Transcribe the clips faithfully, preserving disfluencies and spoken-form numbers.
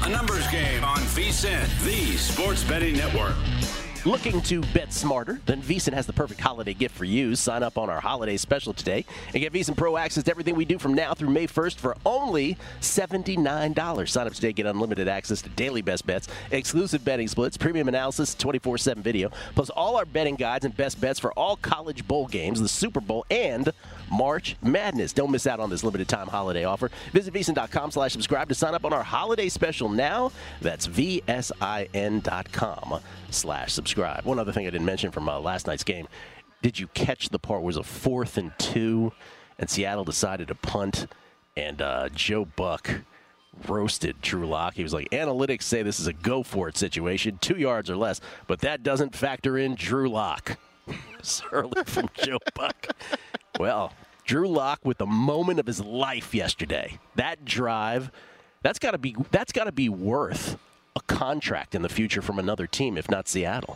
A numbers game on VSiN, the sports betting network. Looking to bet smarter? Then VSiN has the perfect holiday gift for you. Sign up on our holiday special today and get VSiN Pro access to everything we do from now through May first for only seventy-nine dollars. Sign up today, get unlimited access to daily best bets, exclusive betting splits, premium analysis, twenty-four seven video, plus all our betting guides and best bets for all college bowl games, the Super Bowl, and March Madness. Don't miss out on this limited time holiday offer. Visit VSiN.com slash subscribe to sign up on our holiday special now. That's VSIN.com slash subscribe. One other thing I didn't mention from uh, last night's game. Did you catch the part where it was a fourth and two and Seattle decided to punt and uh, Joe Buck roasted Drew Lock? He was like, analytics say this is a go for it situation, two yards or less, but that doesn't factor in Drew Lock. Early from Joe Buck. Well, Drew Lock with the moment of his life yesterday. That drive, that's got to be that's got to be worth a contract in the future from another team, if not Seattle.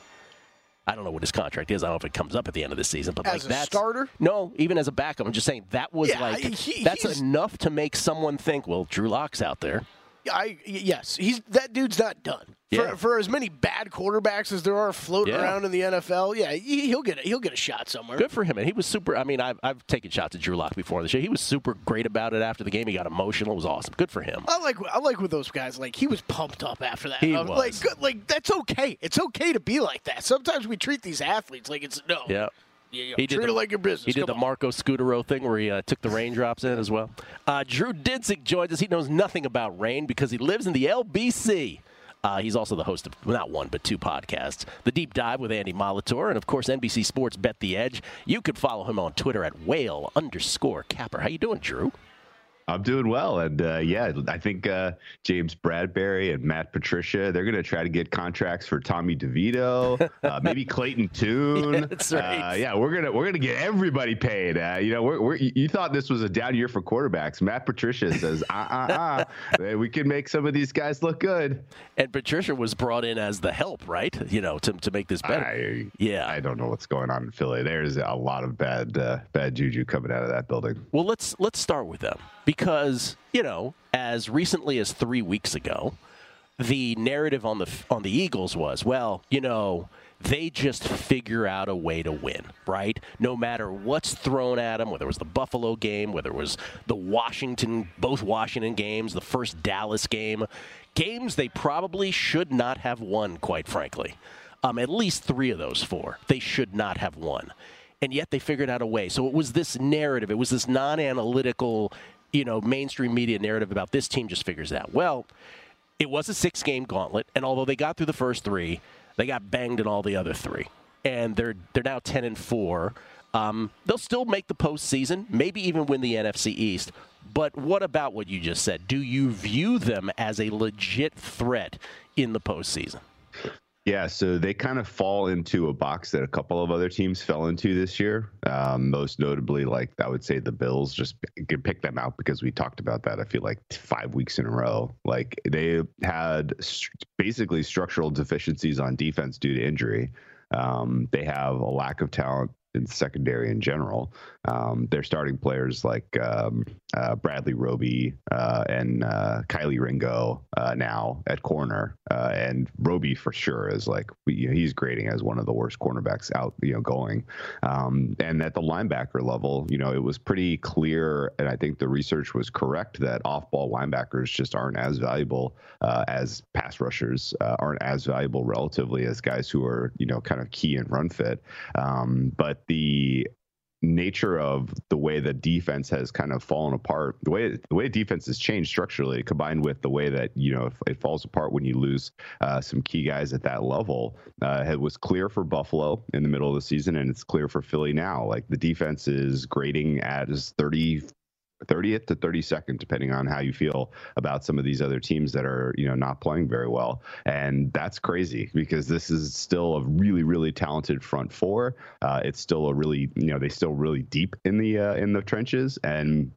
I don't know what his contract is. I don't know if it comes up at the end of the season. But as like a that's, starter? No, even as a backup. I'm just saying that was Yeah, like he- that's he's- enough to make someone think, well, Drew Lock's out there. I yes, he's that dude's not done. Yeah. For, for as many bad quarterbacks as there are floating Yeah. around in the N F L, yeah, he, he'll get a, he'll get a shot somewhere. Good for him. And he was super. I mean, I've, I've taken shots at Drew Lock before the show. He was super great about it after the game. He got emotional. It was awesome. Good for him. I like I like with those guys. Like he was pumped up after that. He I'm was. Like good, like that's okay. It's okay to be like that. Sometimes we treat these athletes like it's no. Yeah. You know, He did treat the- it like your business. He did Come the on. Marco Scutero thing where he uh, took the raindrops in as well. Uh, Drew Dinsick joins us. He knows nothing about rain because he lives in the L B C. Uh, he's also the host of, well, not one, but two podcasts. The Deep Dive with Andy Molitor, and, of course, N B C Sports Bet the Edge. You could follow him on Twitter at whale underscore capper. How you doing, Drew? I'm doing well, and uh, yeah, I think uh, James Bradbury and Matt Patricia, they're going to try to get contracts for Tommy DeVito, uh, maybe Clayton Tune. Yeah, that's right. Uh, yeah, we're gonna we're gonna get everybody paid. Uh, you know, we're, we're you thought this was a down year for quarterbacks. Matt Patricia says, uh, uh, uh, we can make some of these guys look good. And Patricia was brought in as the help, right? You know, to to make this better. I, yeah, I don't know what's going on in Philly. There's a lot of bad uh, bad juju coming out of that building. Well, let's let's start with them because, you know, as recently as three weeks ago, the narrative on the on the Eagles was, well, you know, they just figure out a way to win, right? No matter what's thrown at them, whether it was the Buffalo game, whether it was the Washington, both Washington games, the first Dallas game, games they probably should not have won, quite frankly. Um, at least three of those four, they should not have won. And yet they figured out a way. So it was this narrative. It was this non-analytical, you know, mainstream media narrative about this team just figures it out. Well, it was a six-game gauntlet, and although they got through the first three, they got banged in all the other three. And they're they're now ten and four. Um, they'll still make the postseason, maybe even win the N F C East. But what about what you just said? Do you view them as a legit threat in the postseason? Yeah, so they kind of fall into a box that a couple of other teams fell into this year. Um, most notably, like I would say the Bills, just could pick them out because we talked about that, I feel like, five weeks in a row. Like they had st- basically structural deficiencies on defense due to injury. Um, they have a lack of talent in secondary in general. Um, they're starting players like um, uh, Bradley Roby uh, and uh, Kylie Ringo uh, now at corner, uh, and Roby for sure is like, you know, he's grading as one of the worst cornerbacks out, you know, going. Um, and at the linebacker level, you know, it was pretty clear, and I think the research was correct that off-ball linebackers just aren't as valuable uh, as pass rushers, uh, aren't as valuable relatively as guys who are, you know, kind of key and run fit. Um, but the nature of the way that defense has kind of fallen apart, the way the way defense has changed structurally, combined with the way that, you know, it falls apart when you lose uh, some key guys at that level, uh, it was clear for Buffalo in the middle of the season, and it's clear for Philly now. Like the defense is grading as thirty. thirtieth to thirty-second, depending on how you feel about some of these other teams that are, you know, not playing very well. And that's crazy because this is still a really, really talented front four. Uh, it's still a really, you know, they still really deep in the uh, in the trenches, and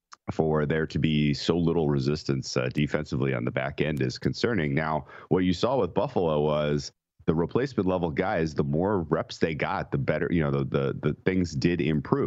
for there to be so little resistance uh, defensively on the back end is concerning. Now, what you saw with Buffalo was the replacement level guys, the more reps they got, the better, you know, the the, the things did improve.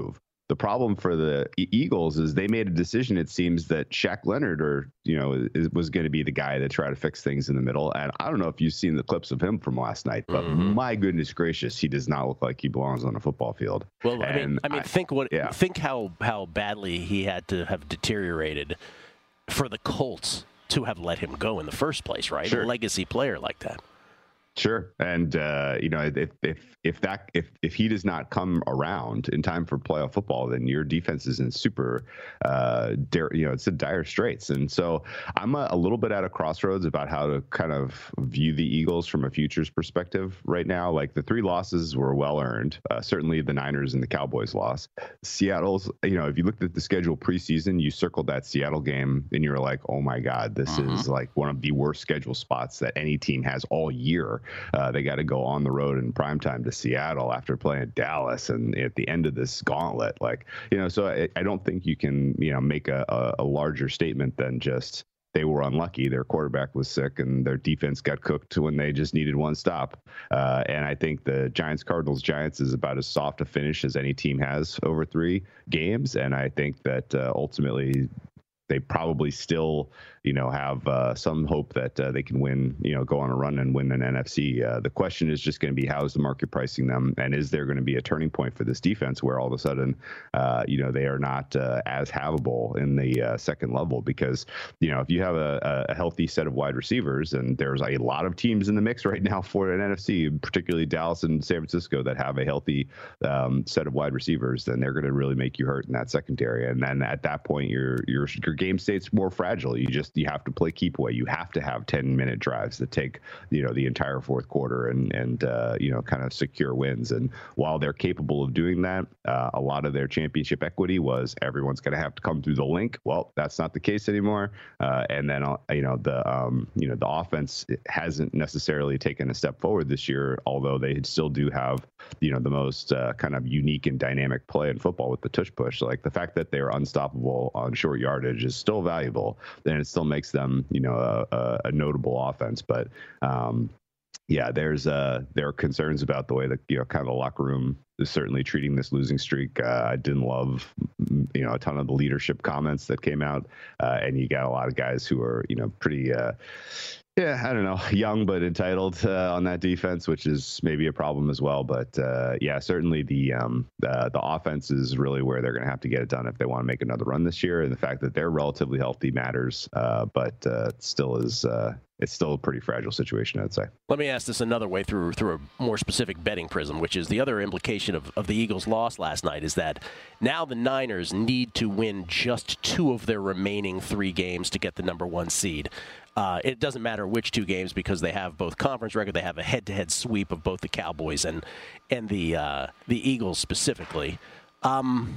the problem for the E- Eagles is they made a decision. It seems that Shaq Leonard, or you know, is, was going to be the guy to try to fix things in the middle. And I don't know if you've seen the clips of him from last night, but mm-hmm. my goodness gracious, he does not look like he belongs on a football field. Well, I mean, I mean, I, think what yeah. think how how badly he had to have deteriorated for the Colts to have let him go in the first place, right? Sure. A legacy player like that. Sure, and uh, you know, if if if that if if he does not come around in time for playoff football, then your defense is in super, uh, dire, you know, it's in dire straits. And so I'm a, a little bit at a crossroads about how to kind of view the Eagles from a futures perspective right now. Like the three losses were well earned. Uh, certainly the Niners and the Cowboys loss. Seattle's, you know, if you looked at the schedule preseason, you circled that Seattle game, and you're like, oh my God, this uh-huh. is like one of the worst schedule spots that any team has all year. Uh, they got to go on the road in primetime to Seattle after playing Dallas, and at the end of this gauntlet, like, you know, so I, I don't think you can, you know, make a, a, a larger statement than just they were unlucky. Their quarterback was sick and their defense got cooked when they just needed one stop. Uh, and I think the Giants, Cardinals, Giants is about as soft a finish as any team has over three games. And I think that uh, ultimately they probably still, you know, have uh, some hope that uh, they can win, you know, go on a run and win an N F C. Uh, the question is just going to be, how is the market pricing them? And is there going to be a turning point for this defense where all of a sudden, uh, you know, they are not uh, as havable in the uh, second level? Because, you know, if you have a, a healthy set of wide receivers, and there's a lot of teams in the mix right now for an N F C, particularly Dallas and San Francisco, that have a healthy um, set of wide receivers, then they're going to really make you hurt in that secondary. And then at that point, your your your game state's more fragile. You just you have to play keep away. You have to have ten minute drives that take, you know, the entire fourth quarter and and uh, you know, kind of secure wins. And while they're capable of doing that, uh, a lot of their championship equity was everyone's going to have to come through the link. Well, that's not the case anymore. Uh, and then uh, you know the um, you know the offense hasn't necessarily taken a step forward this year, although they still do have, you know, the most uh, kind of unique and dynamic play in football with the tush push. Like the fact that they are unstoppable on short yardage is still valuable, and it still makes them, you know, a, a, a notable offense. But um, yeah, there's uh, there are concerns about the way that, you know, kind of the locker room is certainly treating this losing streak. Uh, I didn't love, you know, a ton of the leadership comments that came out, uh, and you got a lot of guys who are, you know, pretty. Uh, Yeah, I don't know, young but entitled uh, on that defense, which is maybe a problem as well. But uh, yeah, certainly the um, uh, the offense is really where they're going to have to get it done if they want to make another run this year. And the fact that they're relatively healthy matters, uh, but uh, it still is uh, it's still a pretty fragile situation, I'd say. Let me ask this another way through through a more specific betting prism, which is the other implication of, of the Eagles' loss last night is that now the Niners need to win just two of their remaining three games to get the number one seed. Uh, it doesn't matter which two games because they have both conference record. They have a head-to-head sweep of both the Cowboys and and the uh, the Eagles specifically. Um,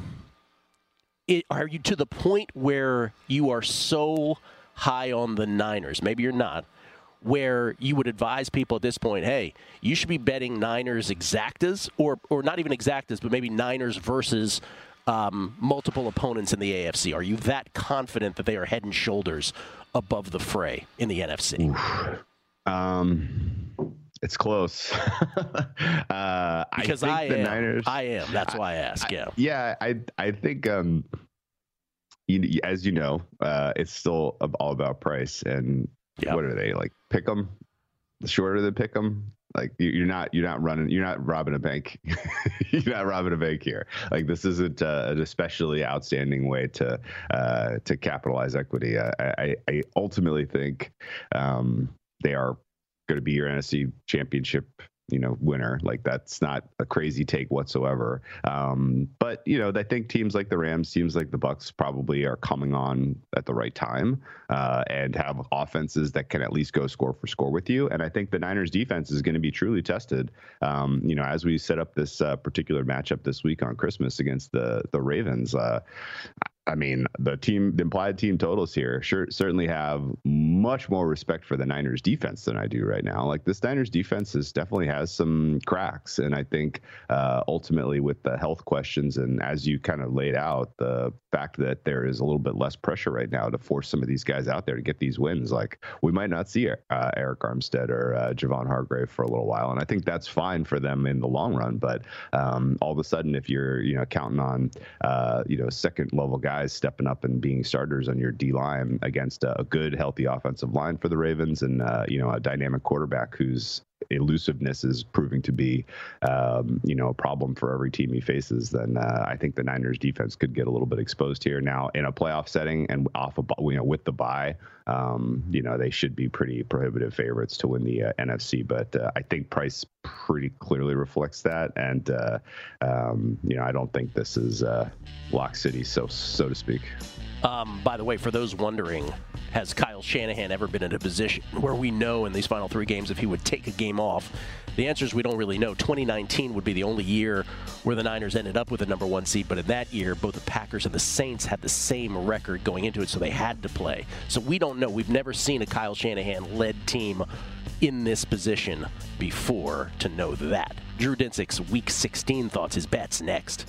it, are you to the point where you are so high on the Niners? Maybe you're not. Where you would advise people at this point, hey, you should be betting Niners exactas, or or not even exactas, but maybe Niners versus um, multiple opponents in the A F C. Are you that confident that they are head and shoulders above the fray in the N F C? Um, it's close. uh, because I, think I the am. Niners, I am. That's why I ask. I, Yeah. Yeah. I I think um, you, as you know, uh, it's still all about price. And yep. What are they like? Pick 'em, shorter than pick 'em. Like you're not, you're not running, you're not robbing a bank. You're not robbing a bank here. Like this isn't uh, an especially outstanding way to uh, to capitalize equity. I, I, I ultimately think um, they are going to be your N F C championship, you know, winner. Like that's not a crazy take whatsoever. Um, but you know, I think teams like the Rams, teams like the Bucks probably are coming on at the right time uh, and have offenses that can at least go score for score with you. And I think the Niners defense is going to be truly tested. Um, you know, as we set up this uh, particular matchup this week on Christmas against the the Ravens. Uh, I mean, the team, the implied team totals here sure certainly have much more respect for the Niners defense than I do right now. Like, this Niners defense is definitely has some cracks. And I think uh, ultimately with the health questions and as you kind of laid out, the fact that there is a little bit less pressure right now to force some of these guys out there to get these wins, like we might not see uh, Eric Armstead or uh, Javon Hargrave for a little while. And I think that's fine for them in the long run. But um, all of a sudden, if you're, you know, counting on, uh, you know, second level guys stepping up and being starters on your D line against a good, healthy offensive line for the Ravens and, uh, you know, a dynamic quarterback whose elusiveness is proving to be, um, you know, a problem for every team he faces, then uh, I think the Niners defense could get a little bit exposed here. Now, in a playoff setting and off a, you know, with the bye, um, you know, they should be pretty prohibitive favorites to win the uh, N F C. But uh, I think price pretty clearly reflects that. And, uh, um, you know, I don't think this is uh, Lock City, so so to speak. Um, by the way, for those wondering, has Kyle Shanahan ever been in a position where we know in these final three games if he would take a game off? The answer is we don't really know. twenty nineteen would be the only year where the Niners ended up with a number one seed, but in that year, both the Packers and the Saints had the same record going into it, so they had to play. So we don't know. We've never seen a Kyle Shanahan-led team in this position before to know that. Drew Dinsick's Week sixteen thoughts, his bets next.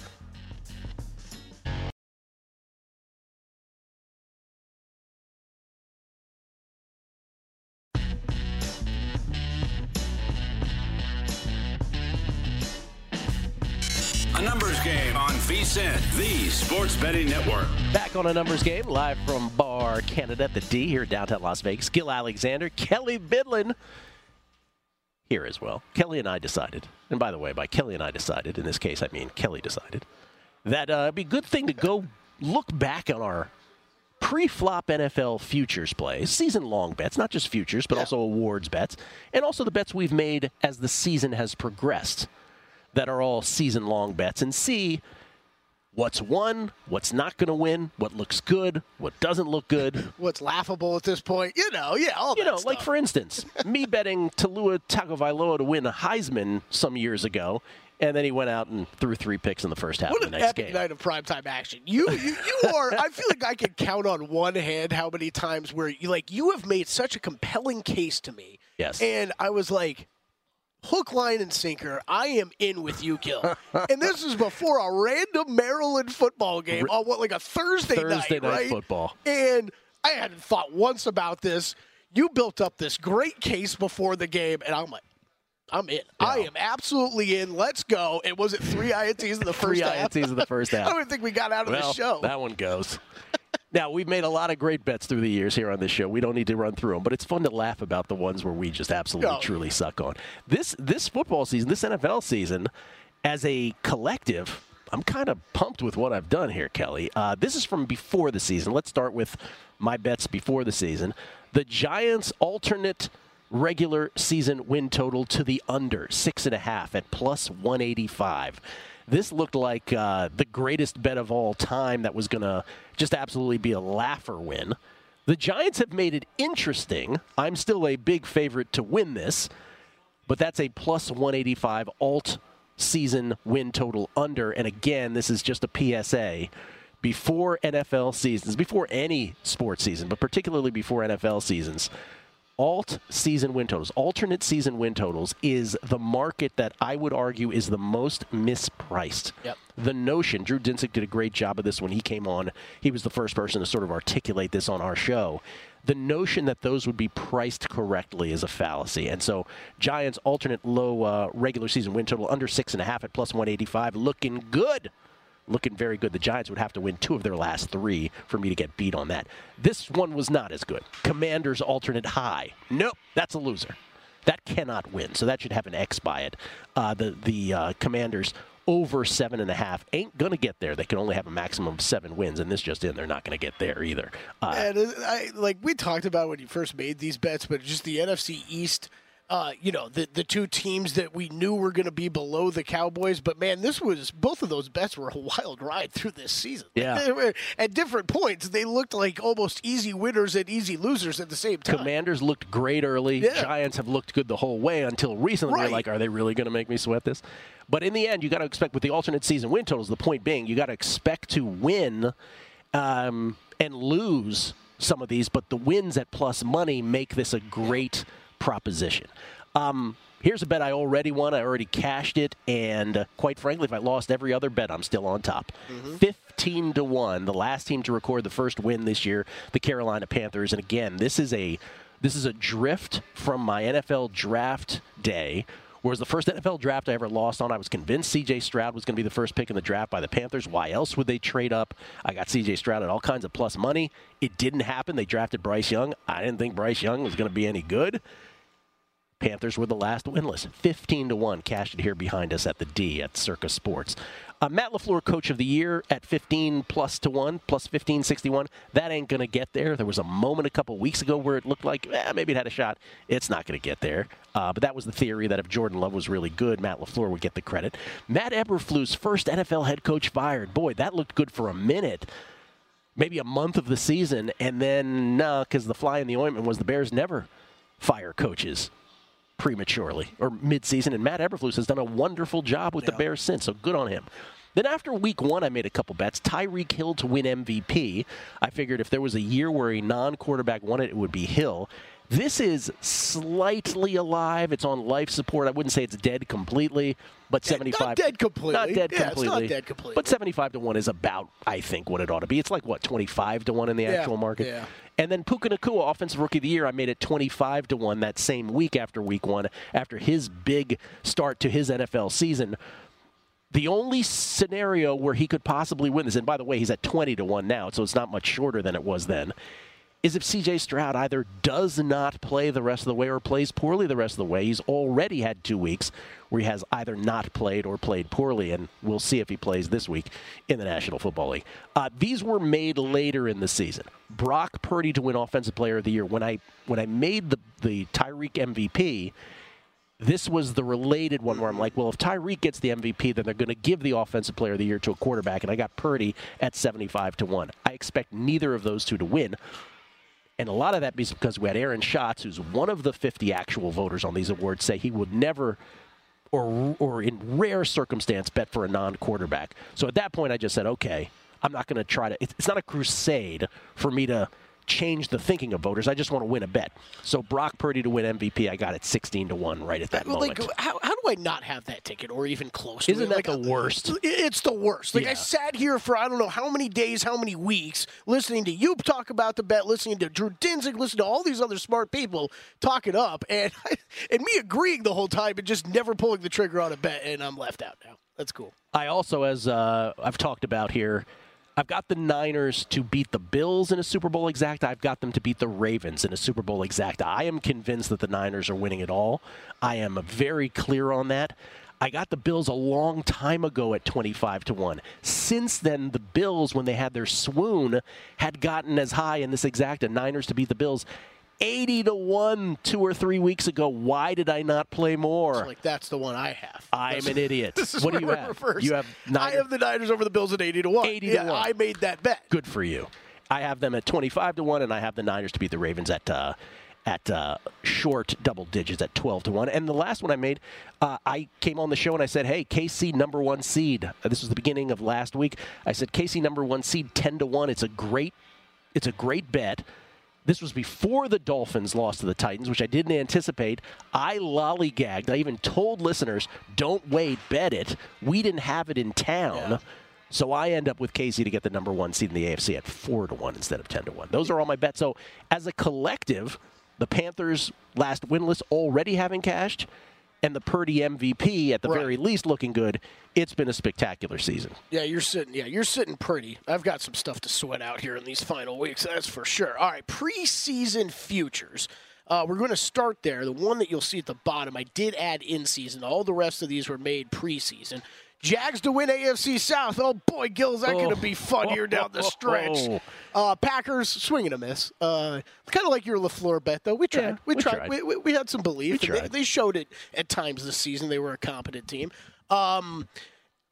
A numbers game on V S I N, the Sports Betting Network. Back on a numbers game, live from Bar Canada at the D here in downtown Las Vegas. Gil Alexander, Kelly Bidlin here as well. Kelly and I decided, and by the way, by Kelly and I decided, in this case I mean Kelly decided, that uh, it'd be a good thing to go look back on our pre-flop N F L futures plays, season-long bets, not just futures, but yeah. also awards bets, and also the bets we've made as the season has progressed that are all season-long bets, and see what's won, what's not going to win, what looks good, what doesn't look good. What's laughable at this point. You know, yeah, all You that know, stuff. like, for instance, me betting Tua Tagovailoa to win a Heisman some years ago, and then he went out and threw three picks in the first half what of the an next epic game. night of primetime action. You, you, you are. I feel like I can count on one hand how many times where you like you have made such a compelling case to me. Yes. And I was like, hook, line, and sinker, I am in with you, Gil. And this is before a random Maryland football game on what, like a Thursday, Thursday night, night right? football. And I hadn't thought once about this. You built up this great case before the game, and I'm like, I'm in. Yeah. I am absolutely in. Let's go. And was it three I N Ts in the first Three half? I N Ts in the first half. I don't even think we got out of well, the show. That one goes. Now, we've made a lot of great bets through the years here on this show. We don't need to run through them, but it's fun to laugh about the ones where we just absolutely, No. truly suck on. This this football season, this N F L season, as a collective, I'm kind of pumped with what I've done here, Kelly. Uh, this is from before the season. Let's start with my bets before the season. The Giants' alternate regular season win total to the under, six and a half at plus one eighty-five. This looked like uh, the greatest bet of all time that was going to just absolutely be a laugher win. The Giants have made it interesting. I'm still a big favorite to win this, but that's a plus one eighty-five alt season win total under. And again, this is just a P S A. Before N F L seasons, before any sports season, but particularly before N F L seasons, alt season win totals, alternate season win totals is the market that I would argue is the most mispriced. Yep. The notion, Drew Dinsick did a great job of this when he came on. He was the first person to sort of articulate this on our show. The notion that those would be priced correctly is a fallacy. And so Giants alternate low uh, regular season win total under six and a half at plus one eighty-five, looking good. Looking very good. The Giants would have to win two of their last three for me to get beat on that. This one was not as good. Commanders alternate high. Nope, that's a loser. That cannot win, so that should have an X by it. Uh, the the uh, Commanders over seven and a half ain't going to get there. They can only have a maximum of seven wins, and this just in, they're not going to get there either. Uh, And uh, I, like we talked about when you first made these bets, but just the N F C East, uh, you know, the the two teams that we knew were going to be below the Cowboys. But man, this was both of those bets were a wild ride through this season. Yeah. They were, at different points, they looked like almost easy winners and easy losers at the same time. Commanders looked great early. Yeah. Giants have looked good the whole way until recently. Right. We're like, are they really going to make me sweat this? But in the end, you got to expect with the alternate season win totals, the point being, you got to expect to win um, and lose some of these, but the wins at plus money make this a great proposition. Um, here's a bet I already won. I already cashed it, and uh, quite frankly, if I lost every other bet, I'm still on top. Mm-hmm. fifteen to one, the last team to record the first win this year, the Carolina Panthers. And again, this is a this is a drift from my N F L draft day. Whereas the first N F L draft I ever lost on, I was convinced C J Stroud was going to be the first pick in the draft by the Panthers. Why else would they trade up? I got C J Stroud at all kinds of plus money. It didn't happen. They drafted Bryce Young. I didn't think Bryce Young was going to be any good. Panthers were the last winless. fifteen to one, cashed it here behind us at the D at Circa Sports. Uh, Matt LaFleur, Coach of the Year at fifteen plus to one, plus fifteen sixty-one. That ain't going to get there. There was a moment a couple weeks ago where it looked like eh, maybe it had a shot. It's not going to get there. Uh, but that was the theory that if Jordan Love was really good, Matt LaFleur would get the credit. Matt Eberflus, first N F L head coach fired. Boy, that looked good for a minute. Maybe a month of the season. And then, no, nah, because the fly in the ointment was the Bears never fire coaches prematurely or midseason, and Matt Eberflus has done a wonderful job with yeah. the Bears since, so good on him. Then after week one, I made a couple bets. Tyreek Hill to win M V P. I figured if there was a year where a non-quarterback won it, it would be Hill. This is slightly alive. It's on life support. I wouldn't say it's dead completely, but seventy-five. Not dead completely. Not dead yeah, completely. It's not dead completely. But seventy-five to one is about, I think, what it ought to be. It's like, what, twenty-five to one in the yeah, actual market? Yeah. And then Puka Nacua, Offensive Rookie of the Year, I made it twenty-five to one that same week after week one, after his big start to his N F L season. The only scenario where he could possibly win this, and by the way, he's at twenty to one now, so it's not much shorter than it was then, is if C J Stroud either does not play the rest of the way or plays poorly the rest of the way. He's already had two weeks where he has either not played or played poorly, and we'll see if he plays this week in the National Football League. Uh, these were made later in the season. Brock Purdy to win Offensive Player of the Year. When I when I made the, the Tyreek M V P, this was the related one where I'm like, well, if Tyreek gets the M V P, then they're going to give the Offensive Player of the Year to a quarterback, and I got Purdy at seventy-five to one. I expect neither of those two to win. And a lot of that is because we had Aaron Schatz, who's one of the fifty actual voters on these awards, say he would never, or or in rare circumstance, bet for a non-quarterback. So at that point, I just said, okay, I'm not going to try to – it's not a crusade for me to change the thinking of voters. I just want to win a bet. So Brock Purdy to win M V P, I got it sixteen to one right at that well, moment. Like, how, how do I not have that ticket or even close to Isn't it? that like, the worst? It's the worst. Like, yeah. I sat here for I don't know how many days, how many weeks, listening to you talk about the bet, listening to Drew Dinzig, listening to all these other smart people talk it up, and, and me agreeing the whole time and just never pulling the trigger on a bet, and I'm left out now. That's cool. I also, as uh, I've talked about here, I've got the Niners to beat the Bills in a Super Bowl exacta. I've got them to beat the Ravens in a Super Bowl exacta. I am convinced that the Niners are winning it all. I am very clear on that. I got the Bills a long time ago at twenty-five to one. Since then, the Bills, when they had their swoon, had gotten as high in this exacta, Niners to beat the Bills, eighty to one two or three weeks ago. Why did I not play more? It's like that's the one I have. I'm that's, an idiot. This is what do you where have? Reverse. You have Niners. I have the Niners over the Bills at eighty to one. eighty yeah, to one. I made that bet. Good for you. I have them at twenty-five to one, and I have the Niners to beat the Ravens at uh, at uh, short double digits at twelve to one. And the last one I made, uh, I came on the show and I said, hey, K C number one seed. Uh, this was the beginning of last week. I said K C number one seed ten to one. It's a great, it's a great bet. This was before the Dolphins lost to the Titans, which I didn't anticipate. I lollygagged. I even told listeners, don't wait, bet it. We didn't have it in town. Yeah. So I end up with K C to get the number one seed in the A F C at four to one instead of ten to one. Those are all my bets. So as a collective, the Panthers last winless already having cashed, and the Purdy M V P at the right. very least looking good. It's been a spectacular season. Yeah, you're sitting. Yeah, you're sitting pretty. I've got some stuff to sweat out here in these final weeks. That's for sure. All right, preseason futures. Uh, we're going to start there. The one that you'll see at the bottom, I did add in season. All the rest of these were made preseason. Jags to win A F C South. Oh, boy, Gil, is that oh. going to be fun here down the stretch. Uh, Packers, swing and a miss. Uh, kind of like your LaFleur bet, though. We tried. Yeah, we, we tried. tried. We, we, we had some belief. We They, they showed it at times this season. They were a competent team. Um,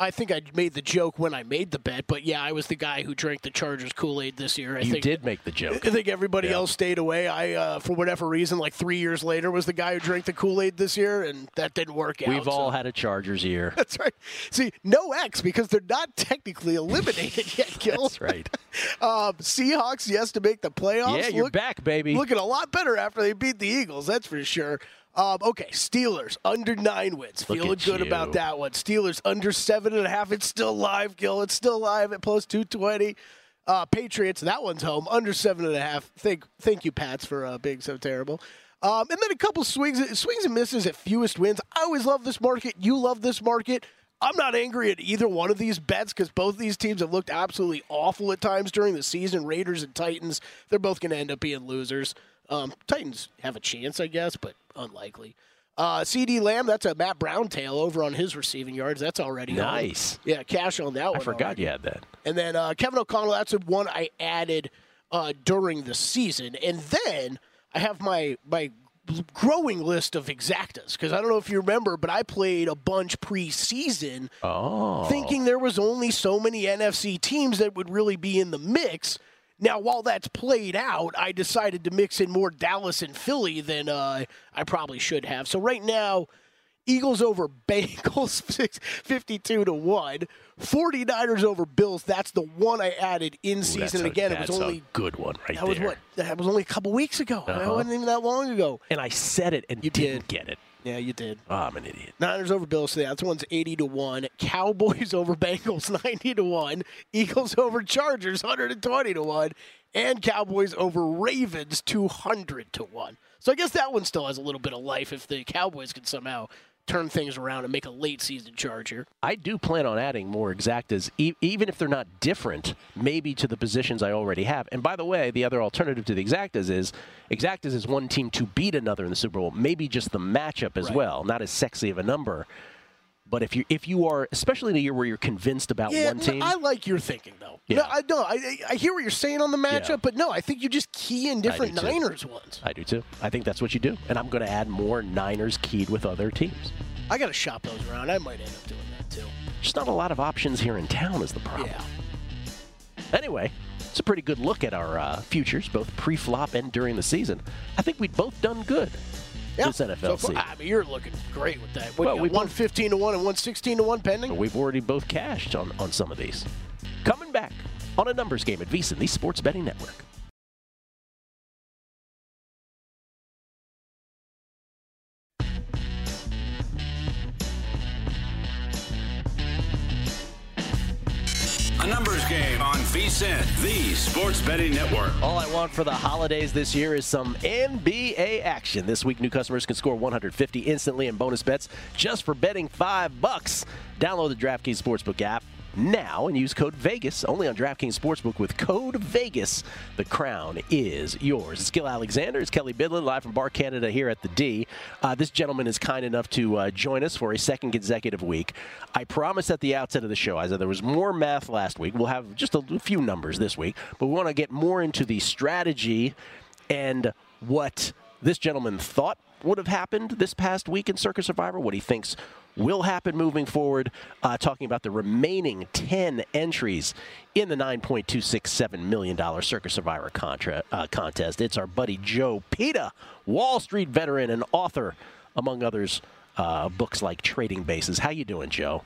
I think I made the joke when I made the bet, but yeah, I was the guy who drank the Chargers Kool-Aid this year. I you think, did make the joke. I think everybody yeah. else stayed away. I, uh, for whatever reason, like three years later, was the guy who drank the Kool-Aid this year, and that didn't work out. We've all so. had a Chargers year. That's right. See, no X because they're not technically eliminated yet, Gil. That's right. um, Seahawks, yes, to make the playoffs. Yeah, you're Look, back, baby. Looking a lot better after they beat the Eagles, that's for sure. Um, okay, Steelers under nine wins. Look Feeling at good you. about that one. Steelers under seven and a half. It's still live, Gil. It's still live at plus two twenty. Uh, Patriots, that one's home under seven and a half. Thank, thank you, Pats, for uh, being so terrible. Um, and then a couple swings, swings and misses at fewest wins. I always love this market. You love this market. I'm not angry at either one of these bets because both these teams have looked absolutely awful at times during the season. Raiders and Titans, they're both going to end up being losers. Um, Titans have a chance, I guess, but unlikely. Uh, CeeDee Lamb, that's a Matt Brown tail over on his receiving yards. That's already nice. On. Yeah, cash on that I one. forgot already. you had that. And then uh, Kevin O'Connell, that's the one I added uh, during the season. And then I have my my growing list of exactas because I don't know if you remember, but I played a bunch preseason Oh. thinking there was only so many N F C teams that would really be in the mix. Now, while that's played out, I decided to mix in more Dallas and Philly than uh, I probably should have. So right now, Eagles over Bengals, fifty-two to one. 49ers over Bills, that's the one I added in Ooh, season. a, And again, it was only a good one right that was there. what that was only a couple weeks ago. Uh-huh. That wasn't even that long ago. And I said it and You didn't did. get it. Yeah, you did. Oh, I'm an idiot. Niners over Bills, so that's one's eighty to one. Cowboys over Bengals, ninety to one. Eagles over Chargers, one hundred twenty to one. And Cowboys over Ravens, two hundred to one. So I guess that one still has a little bit of life if the Cowboys can somehow turn things around and make a late season charge here. I do plan on adding more exactas, e- even if they're not different, maybe to the positions I already have. And by the way, the other alternative to the exactas is exactas is one team to beat another in the Super Bowl, maybe just the matchup as Right. well, not as sexy of a number. But if you if you are, especially in a year where you're convinced about Yeah, one team, I like your thinking though. Yeah. No, I no, I I hear what you're saying on the matchup, Yeah. but no, I think you just key in different do too. Niners ones. I do too. I think that's what you do. And I'm going to add more Niners keyed with other teams. I got to shop those around. I might end up doing that too. There's not a lot of options here in town is the problem. Yeah. Anyway, it's a pretty good look at our uh, futures, both pre-flop and during the season. I think we've both done good Yeah. this N F L So far, season. I mean, you're looking great with that. What, Well, you we got, one fifteen to one and one sixteen to one pending. We've already both cashed on, on some of these. Coming back on a numbers game at VSiN, the Sports Betting Network. A numbers game on VSiN, the Sports Betting Network. All I want for the holidays this year is some N B A action. This week, new customers can score one hundred fifty instantly in bonus bets just for betting five bucks. Download the DraftKings Sportsbook app now and use code VEGAS only on DraftKings Sportsbook with code VEGAS. The crown is yours. It's Gil Alexander. It's Kelly Bidlin live from Bar Canada here at the D. Uh, this gentleman is kind enough to uh, join us for a second consecutive week. I promised at the outset of the show, I said there was more math last week. We'll have just a few numbers this week, but we want to get more into the strategy and what this gentleman thought would have happened this past week in Circa Survivor, what he thinks will happen moving forward, uh, talking about the remaining ten entries in the nine point two six seven million dollars Circa Survivor contra- uh, contest. It's our buddy Joe Peta, Wall Street veteran and author, among others, uh, books like Trading Bases. How you doing, Joe?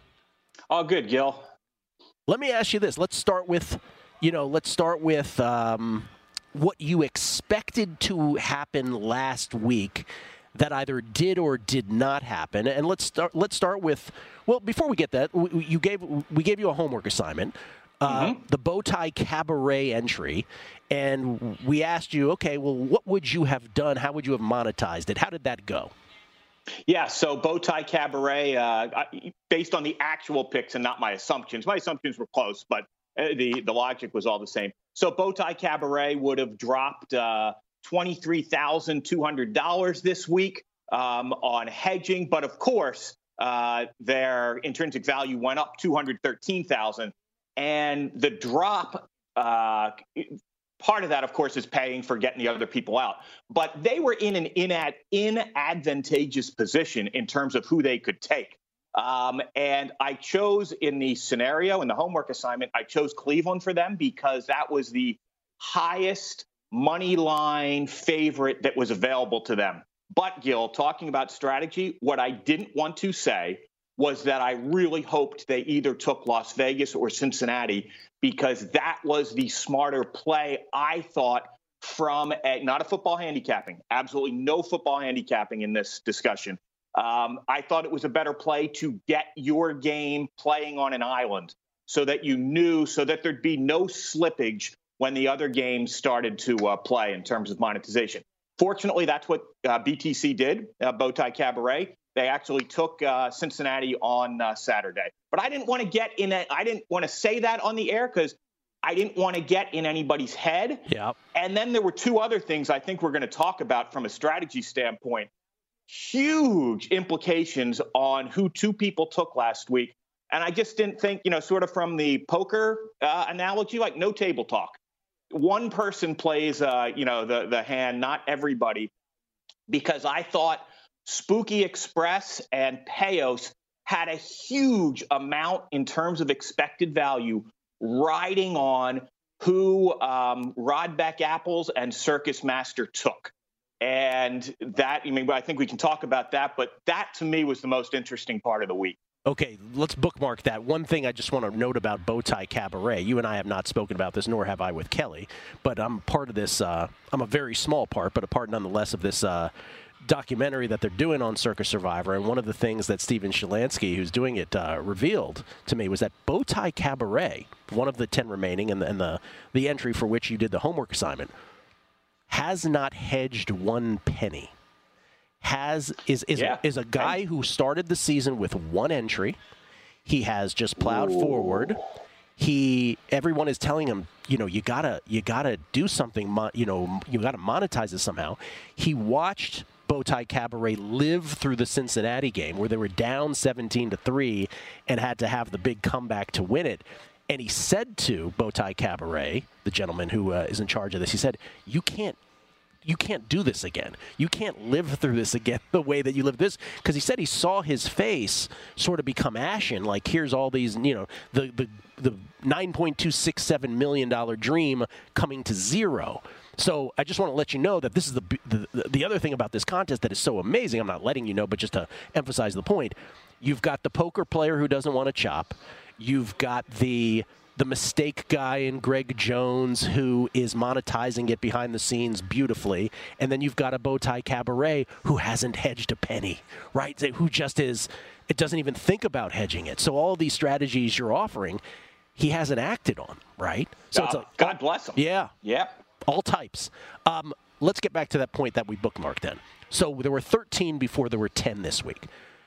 All good, Gil. Let me ask you this. Let's start with, you know, let's start with um, what you expected to happen last week that either did or did not happen. And let's start. Let's start with. Well, before we get that, we, you gave we gave you a homework assignment, uh, Mm-hmm. the Bowtie Cabaret entry, and we asked you, okay, well, what would you have done? How would you have monetized it? How did that go? Yeah, so Bowtie Cabaret, uh, based on the actual picks and not my assumptions. My assumptions were close, but the the logic was all the same. So Bowtie Cabaret would have dropped Uh, twenty-three thousand two hundred dollars this week um, on hedging. But of course, uh, their intrinsic value went up two hundred thirteen thousand dollars. And the drop, uh, part of that, of course, is paying for getting the other people out. But they were in an inad- inadvantageous position in terms of who they could take. Um, and I chose in the scenario, in the homework assignment, I chose Cleveland for them because that was the highest money line favorite that was available to them. But, Gil, talking about strategy, what I didn't want to say was that I really hoped they either took Las Vegas or Cincinnati, because that was the smarter play, I thought, from a, not a football handicapping, absolutely no football handicapping in this discussion. Um, I thought it was a better play to get your game playing on an island so that you knew, so that there'd be no slippage when the other games started to uh, play in terms of monetization. Fortunately, that's what uh, B T C did, uh, Bowtie Cabaret. They actually took uh, Cincinnati on uh, Saturday. But I didn't want to get in a, I didn't want to say that on the air because I didn't want to get in anybody's head. Yep. And then there were two other things I think we're going to talk about from a strategy standpoint. Huge implications on who two people took last week. And I just didn't think, you know, sort of from the poker uh, analogy, like no table talk. One person plays, uh, you know, the, the hand, not everybody, because I thought Spooky Express and Payos had a huge amount in terms of expected value riding on who um, Rodbeck Apples and Circus Master took. And that, I mean, I think we can talk about that, but that to me was the most interesting part of the week. Okay, let's bookmark that. One thing I just want to note about Bowtie Cabaret, you and I have not spoken about this, nor have I with Kelly, but I'm part of this, uh, I'm a very small part, but a part nonetheless of this uh, documentary that they're doing on Circus Survivor. And one of the things that Steven Shalansky, who's doing it, uh, revealed to me was that Bowtie Cabaret, one of the ten remaining and the, and the, the entry for which you did the homework assignment, has not hedged one penny. Has is is, yeah. a, is a guy who started the season with one entry. He has just plowed Ooh. forward. He everyone is telling him, you know, you gotta you gotta do something. You know, you gotta monetize this somehow. He watched Bowtie Cabaret live through the Cincinnati game where they were down seventeen to three and had to have the big comeback to win it. And he said to Bowtie Cabaret, the gentleman who uh, is in charge of this, he said, you can't you can't do this again. You can't live through this again the way that you lived this. Because he said he saw his face sort of become ashen, like here's all these, you know, the the, the nine point two six seven million dollars dream coming to zero. So I just want to let you know that this is the, the the other thing about this contest that is so amazing. I'm not letting you know, but just to emphasize the point, you've got the poker player who doesn't want to chop. You've got the the mistake guy in Greg Jones who is monetizing it behind the scenes beautifully. And then you've got a Bowtie Cabaret who hasn't hedged a penny, right? Who just is, it doesn't even think about hedging it. So all these strategies you're offering, he hasn't acted on, right? So uh, it's like, God bless him. Yeah. Yeah. All types. Um, let's get back to that point that we bookmarked then. So there were thirteen before there were ten this week.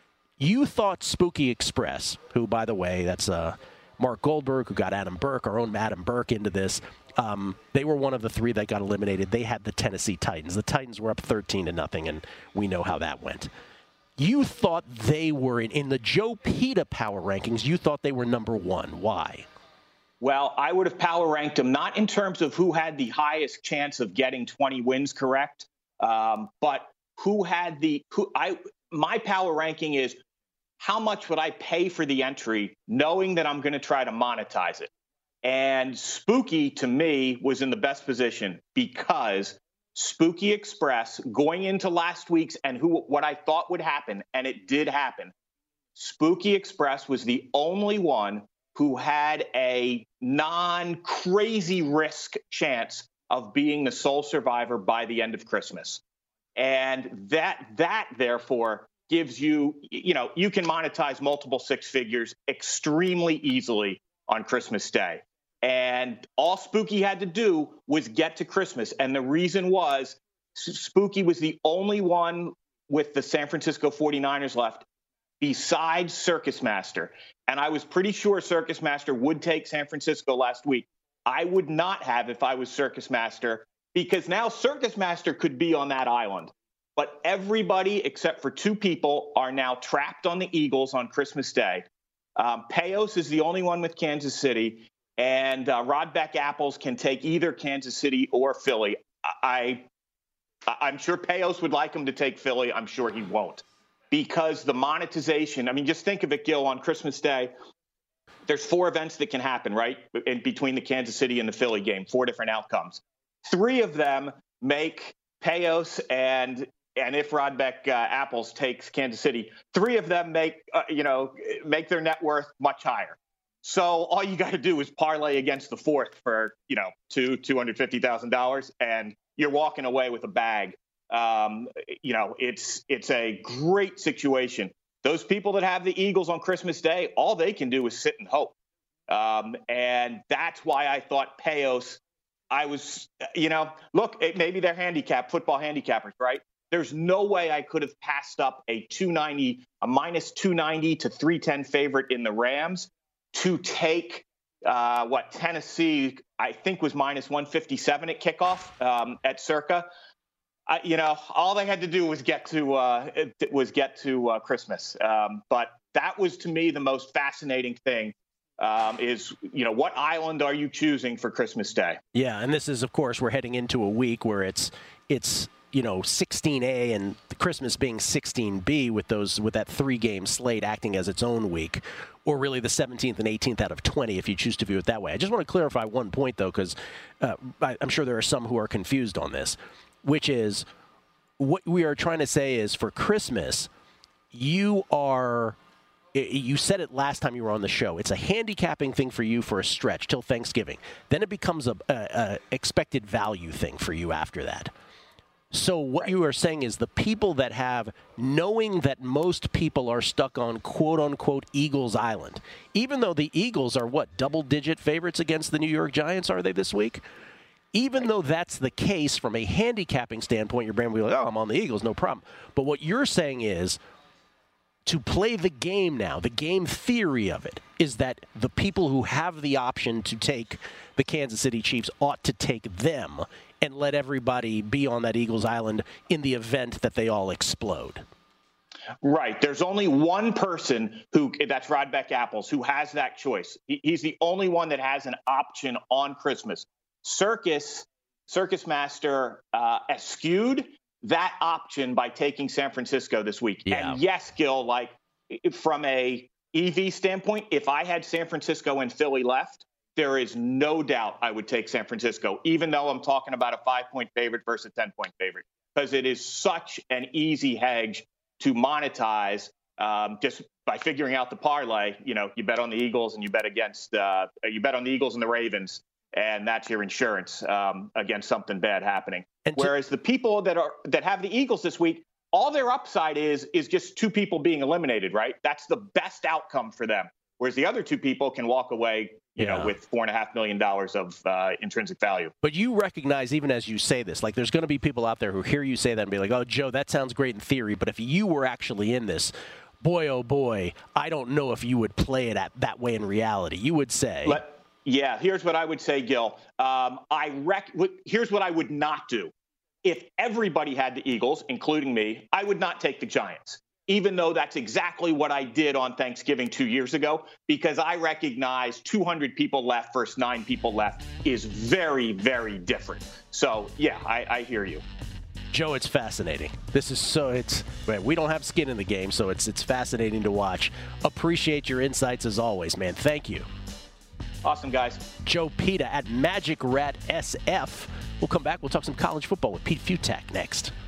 You thought Spooky Express, who, by the way, that's uh, Mark Goldberg, who got Adam Burke, our own Adam Burke, into this. Um, they were one of the three that got eliminated. They had the Tennessee Titans. The Titans were up thirteen to nothing, and we know how that went. You thought they were in, in the Joe Pita power rankings. You thought they were number one. Why? Well, I would have power ranked them not in terms of who had the highest chance of getting twenty wins correct, um, but who had the who I my power ranking is how much would I pay for the entry knowing that I'm going to try to monetize it. And Spooky, to me, was in the best position because Spooky Express, going into last week's and who what I thought would happen, and it did happen, Spooky Express was the only one who had a non-crazy risk chance of being the sole survivor by the end of Christmas. And that, that therefore, gives you, you know, you can monetize multiple six figures extremely easily on Christmas Day. And all Spooky had to do was get to Christmas. And the reason was Spooky was the only one with the San Francisco forty-niners left besides Circus Master. And I was pretty sure Circus Master would take San Francisco last week. I would not have if I was Circus Master, because now Circus Master could be on that island. But everybody except for two people are now trapped on the Eagles on Christmas Day. Um, Payos is the only one with Kansas City, and uh, Rodbeck Apples can take either Kansas City or Philly. I, I, I'm sure Payos would like him to take Philly. I'm sure he won't. because the monetization, I mean, just think of it, Gil, on Christmas Day, there's four events that can happen, right? In between the Kansas City and the Philly game, four different outcomes. Three of them make Payos and and if Rodbeck uh, Apples takes Kansas City, three of them make uh, you know make their net worth much higher. So all you got to do is parlay against the fourth for you know two two hundred fifty thousand dollars, and you're walking away with a bag. Um, you know, it's it's a great situation. Those people that have the Eagles on Christmas Day, all they can do is sit and hope. Um, and that's why I thought Payos, I was, you know, look, it, maybe they're handicap, football handicappers, right? There's no way I could have passed up a two ninety, a minus two ninety to three ten favorite in the Rams to take uh, what Tennessee, I think, was minus one fifty-seven at kickoff um, at Circa. I, you know, all they had to do was get to uh, was get to uh, Christmas. Um, but that was, to me, the most fascinating thing um, is, you know, what island are you choosing for Christmas Day? Yeah, and this is, of course, we're heading into a week where it's it's you know sixteen A and Christmas being sixteen B with those with that three game slate acting as its own week, or really the seventeenth and eighteenth out of twenty if you choose to view it that way. I just want to clarify one point though, because uh, I'm sure there are some who are confused on this. Which is, what we are trying to say is, for Christmas, you are, you said it last time you were on the show, it's a handicapping thing for you for a stretch till Thanksgiving. Then it becomes a, a, a expected value thing for you after that. So what right. you are saying is the people that have, knowing that most people are stuck on quote-unquote Eagles Island, even though the Eagles are, what, double-digit favorites against the New York Giants, are they this week? Even though that's the case from a handicapping standpoint, your brain will be like, oh, I'm on the Eagles, no problem. But what you're saying is, to play the game now, the game theory of it, is that the people who have the option to take the Kansas City Chiefs ought to take them and let everybody be on that Eagles Island in the event that they all explode. Right. There's only one person who, that's Rodbeck Apples, who has that choice. He's the only one that has an option on Christmas. Circus, Circus Master uh, eschewed that option by taking San Francisco this week. Yeah. And yes, Gil, like from a E V standpoint, if I had San Francisco and Philly left, there is no doubt I would take San Francisco, even though I'm talking about a five-point favorite versus a ten-point favorite, because it is such an easy hedge to monetize um, just by figuring out the parlay. You know, you bet on the Eagles and you bet against uh, you bet on the Eagles and the Ravens. And that's your insurance um, against something bad happening. To- Whereas the people that are that have the Eagles this week, all their upside is is just two people being eliminated, right? That's the best outcome for them. Whereas the other two people can walk away, you yeah. know, with four and a half million dollars of uh, intrinsic value. But you recognize, even as you say this, like there's going to be people out there who hear you say that and be like, "Oh, Joe, that sounds great in theory, but if you were actually in this, boy, oh boy, I don't know if you would play it at that way in reality." You would say. Let- Yeah, here's what I would say, Gil. Um, I rec- Here's what I would not do. If everybody had the Eagles, including me, I would not take the Giants, even though that's exactly what I did on Thanksgiving two years ago, because I recognize two hundred people left versus nine people left is very, very different. So, yeah, I, I hear you. Joe, it's fascinating. This is so, it's, we don't have skin in the game, so it's it's fascinating to watch. Appreciate your insights as always, man. Thank you. Awesome, guys. Joe Peta at Magic Rat S F. We'll come back. We'll talk some college football with Pete Futak next.